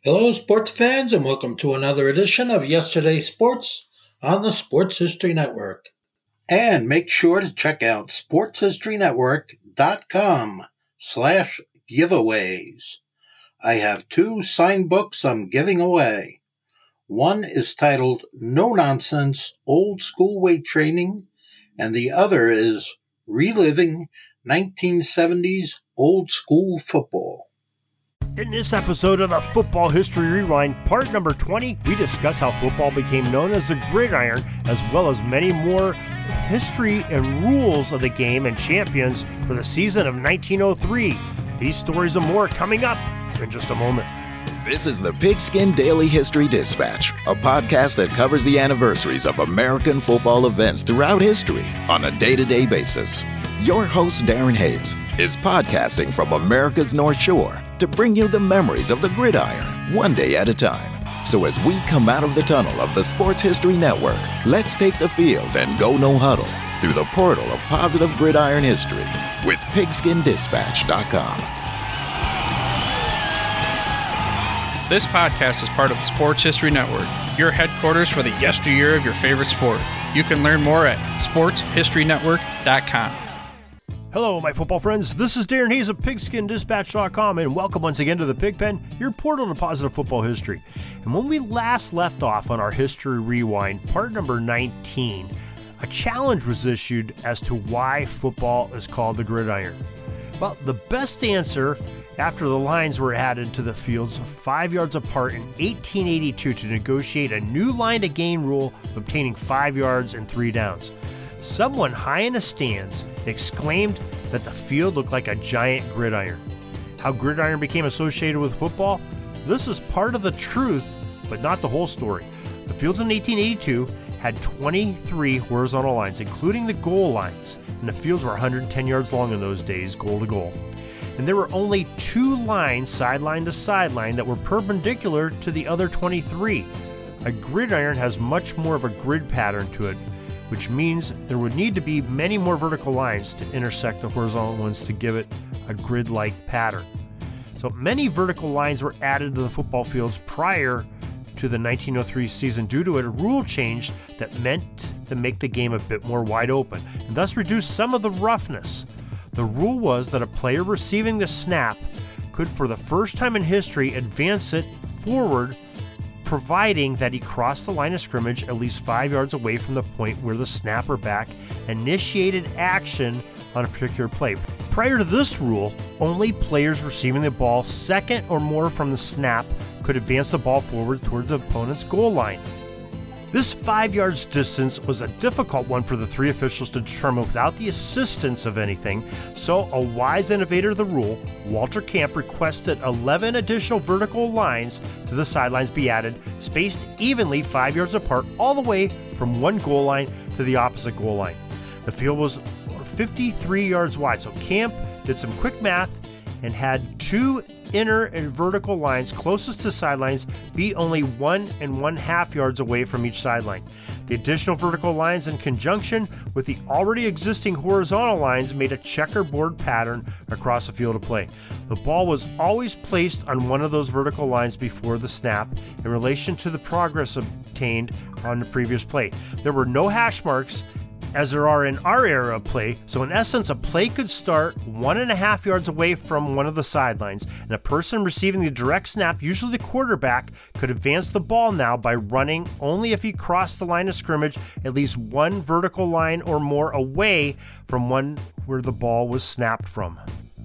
Hello, sports fans, and welcome to another edition of Yesterday's Sports on the Sports History Network. And make sure to check out sportshistorynetwork.com/giveaways. I have two signed books I'm giving away. One is titled No Nonsense Old School Weight Training, and the other is Reliving 1970s Old School Football. In this episode of the Football History Rewind, part number 20, we discuss how football became known as the gridiron, as well as many more history and rules of the game and champions for the season of 1903. These stories and more coming up in just a moment. This is the Pigskin Daily History Dispatch, a podcast that covers the anniversaries of American football events throughout history on a day-to-day basis. Your host, Darren Hayes, is podcasting from America's North Shore to bring you the memories of the gridiron, one day at a time. So as we come out of the tunnel of the Sports History Network, let's take the field and go no huddle through the portal of positive gridiron history with pigskindispatch.com. This podcast is part of the Sports History Network, your headquarters for the yesteryear of your favorite sport. You can learn more at sportshistorynetwork.com. Hello, my football friends. This is Darren Hayes of pigskindispatch.com, and welcome once again to the Pigpen, your portal to positive football history. And when we last left off on our History Rewind, part number 19, a challenge was issued as to why football is called the gridiron. Well, the best answer, after the lines were added to the fields 5 yards apart in 1882 to negotiate a new line to gain rule obtaining 5 yards and 3 downs. Someone high in the stands exclaimed that the field looked like a giant gridiron. How gridiron became associated with football? This is part of the truth, but not the whole story. The fields in 1882 had 23 horizontal lines, including the goal lines, and the fields were 110 yards long in those days, goal to goal. And there were only 2 lines, sideline to sideline, that were perpendicular to the other 23. A gridiron has much more of a grid pattern to it, which means there would need to be many more vertical lines to intersect the horizontal ones to give it a grid-like pattern. So many vertical lines were added to the football fields prior to the 1903 season due to a rule change that meant to make the game a bit more wide open, and thus reduce some of the roughness. The rule was that a player receiving the snap could, for the first time in history, advance it forward, providing that he crossed the line of scrimmage at least 5 yards away from the point where the snapper back initiated action on a particular play. Prior to this rule, only players receiving the ball second or more from the snap could advance the ball forward toward the opponent's goal line. This 5 yards distance was a difficult one for the 3 officials to determine without the assistance of anything, so a wise innovator of the rule, Walter Camp, requested 11 additional vertical lines to the sidelines be added, spaced evenly 5 yards apart all the way from one goal line to the opposite goal line. The field was 53 yards wide, so Camp did some quick math and had 2 inner and vertical lines closest to sidelines be only 1 1/2 yards away from each sideline. The additional vertical lines in conjunction with the already existing horizontal lines made a checkerboard pattern across the field of play. The ball was always placed on one of those vertical lines before the snap in relation to the progress obtained on the previous play. There were no hash marks as there are in our era of play, so in essence a play could start 1 1/2 yards away from one of the sidelines, and a person receiving the direct snap, usually the quarterback, could advance the ball now by running only if he crossed the line of scrimmage at least 1 vertical line or more away from one where the ball was snapped from.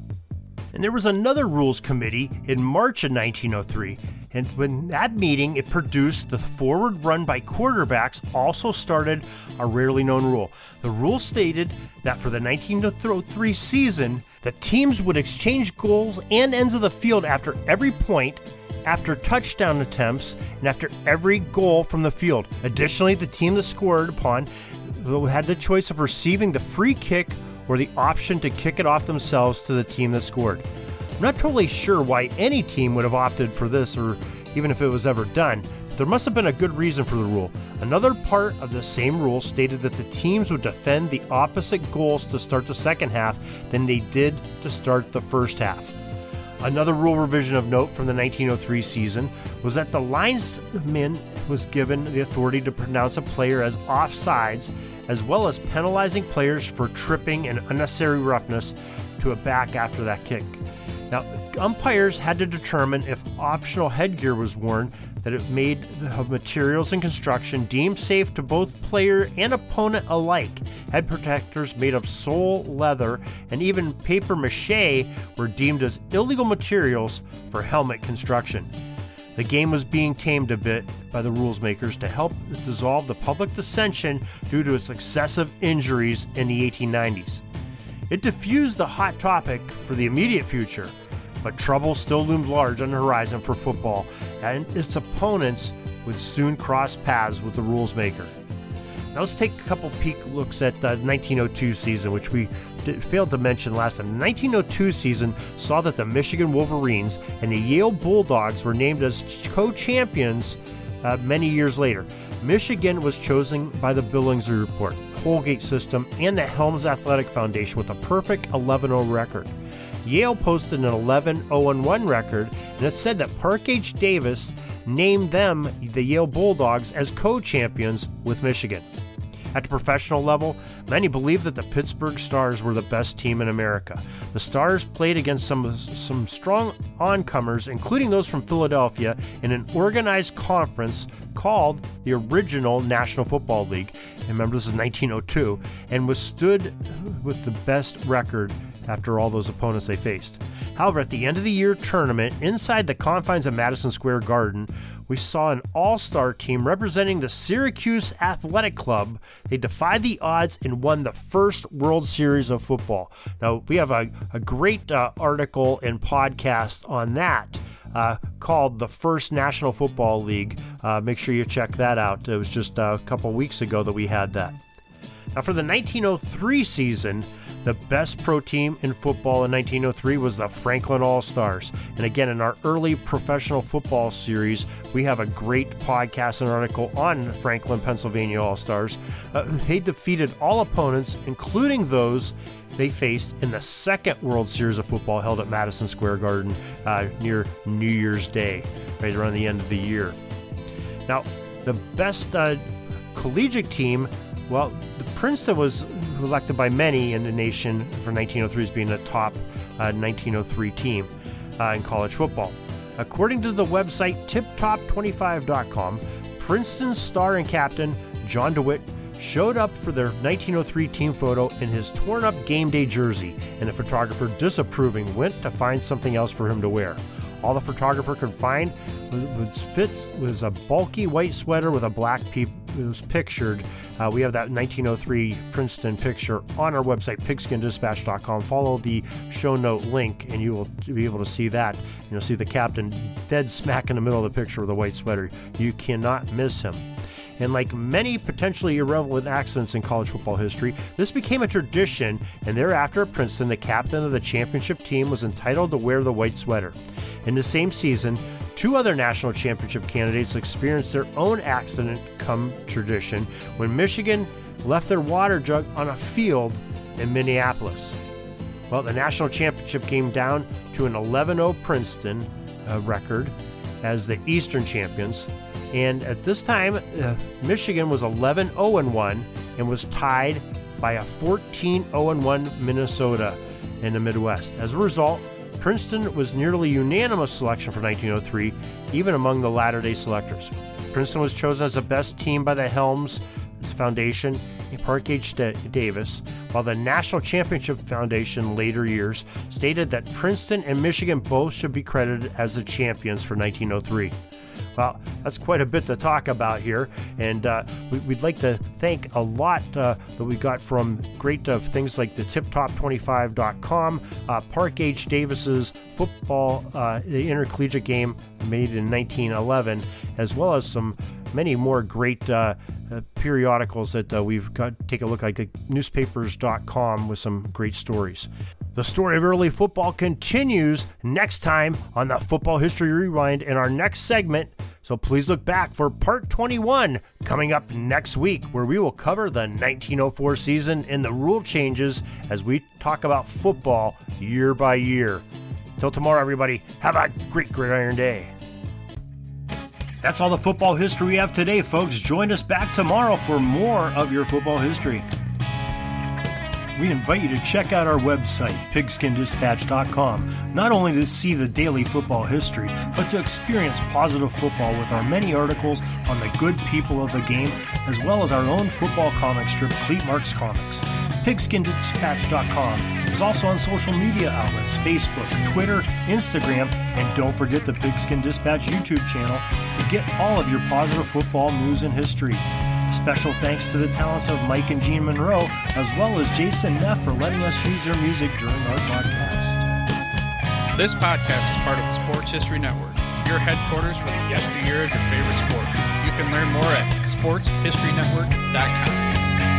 And there was another rules committee in March of 1903, and when that meeting it produced the forward run by quarterbacks also started a rarely known rule. The rule stated that for the 1903 season, the teams would exchange goals and ends of the field after every point, after touchdown attempts, and after every goal from the field. Additionally, the team that scored upon had the choice of receiving the free kick or the option to kick it off themselves to the team that scored. I'm not totally sure why any team would have opted for this, or even if it was ever done, but there must have been a good reason for the rule. Another part of the same rule stated that the teams would defend the opposite goals to start the second half than they did to start the first half. Another rule revision of note from the 1903 season was that the linesman was given the authority to pronounce a player as offsides, as well as penalizing players for tripping and unnecessary roughness to a back after that kick. Now, umpires had to determine if optional headgear was worn that it made the materials and construction deemed safe to both player and opponent alike. Head protectors made of sole leather and even paper mache were deemed as illegal materials for helmet construction. The game was being tamed a bit by the rules makers to help dissolve the public dissension due to its excessive injuries in the 1890s. It diffused the hot topic for the immediate future, but trouble still loomed large on the horizon for football, and its opponents would soon cross paths with the rules maker. Now let's take a couple peek looks at the 1902 season, which we failed to mention last time. The 1902 season saw that the Michigan Wolverines and the Yale Bulldogs were named as co-champions many years later. Michigan was chosen by the Billingsley Report, Holgate System, and the Helms Athletic Foundation with a perfect 11-0 record. Yale posted an 11-0-1 record, and it said that Park H. Davis named them, the Yale Bulldogs, as co-champions with Michigan. At the professional level, many believe that the Pittsburgh Stars were the best team in America. The Stars played against some strong oncomers, including those from Philadelphia, in an organized conference called the original National Football League. And remember, this is 1902, and withstood with the best record after all those opponents they faced. However, at the end of the year tournament, inside the confines of Madison Square Garden, we saw an all-star team representing the Syracuse Athletic Club. They defied the odds and won the first World Series of football. Now, we have a great article and podcast on that called The First National Football League. Make sure you check that out. It was just a couple weeks ago that we had that. Now, for the 1903 season, the best pro team in football in 1903 was the Franklin All-Stars. And again, in our early professional football series, we have a great podcast and article on Franklin, Pennsylvania All-Stars. They defeated all opponents, including those they faced in the second World Series of football held at Madison Square Garden near New Year's Day, right around the end of the year. Now, the best collegiate team, well, Princeton was elected by many in the nation for 1903 as being the top 1903 team in college football. According to the website tiptop25.com, Princeton's star and captain, John DeWitt, showed up for their 1903 team photo in his torn-up game day jersey, and the photographer, disapproving, went to find something else for him to wear. All the photographer could find was a bulky white sweater with a black peep. It was pictured. We have that 1903 Princeton picture on our website, pigskinddispatch.com. Follow the show note link, and you will be able to see that. You'll see the captain dead smack in the middle of the picture with a white sweater. You cannot miss him. And like many potentially irrelevant accidents in college football history, this became a tradition, and thereafter at Princeton, the captain of the championship team was entitled to wear the white sweater. In the same season, two other national championship candidates experienced their own accident come tradition when Michigan left their water jug on a field in Minneapolis. Well, the national championship came down to an 11-0 Princeton record as the Eastern champions. And at this time, Michigan was 11-0-1 and was tied by a 14-0-1 Minnesota in the Midwest. As a result, Princeton was nearly unanimous selection for 1903, even among the latter-day selectors. Princeton was chosen as the best team by the Helms Foundation and Park H. Davis, while the National Championship Foundation later years stated that Princeton and Michigan both should be credited as the champions for 1903. Well, that's quite a bit to talk about here, and we'd like to thank a lot that we got from great things like the tiptop25.com, Park H. Davis's football, the intercollegiate game made in 1911, as well as some many more great periodicals that we've got. Take a look at newspapers.com with some great stories. The story of early football continues next time on the Football History Rewind in our next segment. So please look back for part 21 coming up next week, where we will cover the 1904 season and the rule changes as we talk about football year by year. Till tomorrow, everybody, have a great Gridiron Day. That's all the football history we have today, folks. Join us back tomorrow for more of your football history. We invite you to check out our website, pigskindispatch.com, not only to see the daily football history, but to experience positive football with our many articles on the good people of the game, as well as our own football comic strip, Cleat Marks Comics. Pigskindispatch.com is also on social media outlets, Facebook, Twitter, Instagram, and don't forget the Pigskin Dispatch YouTube channel to get all of your positive football news and history. Special thanks to the talents of Mike and Gene Monroe, as well as Jason Neff for letting us use their music during our podcast. This podcast is part of the Sports History Network, your headquarters for the yesteryear of your favorite sport. You can learn more at sportshistorynetwork.com.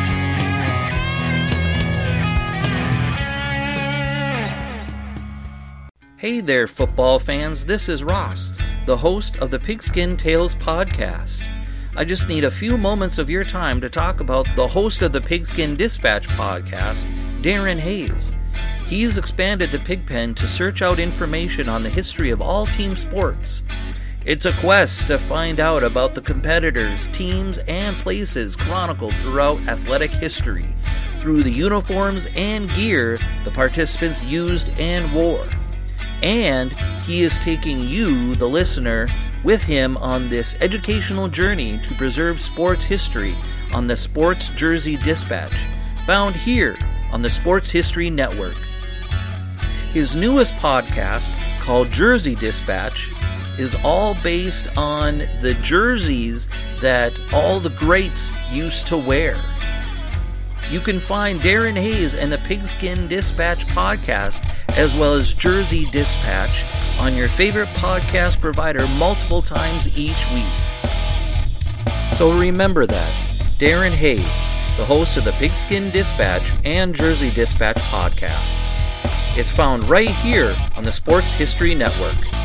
Hey there, football fans. This is Ross, the host of the Pigskin Tales podcast. I just need a few moments of your time to talk about the host of the Pigskin Dispatch podcast, Darren Hayes. He's expanded the Pigpen to search out information on the history of all team sports. It's a quest to find out about the competitors, teams, and places chronicled throughout athletic history, through the uniforms and gear the participants used and wore. And he is taking you, the listener, with him on this educational journey to preserve sports history on the Sports Jersey Dispatch, found here on the Sports History Network. His newest podcast, called Jersey Dispatch, is all based on the jerseys that all the greats used to wear. You can find Darren Hayes and the Pigskin Dispatch podcast, as well as Jersey Dispatch, on your favorite podcast provider multiple times each week. So remember that, Darren Hayes, the host of the Pigskin Dispatch and Jersey Dispatch podcasts. It's found right here on the Sports History Network.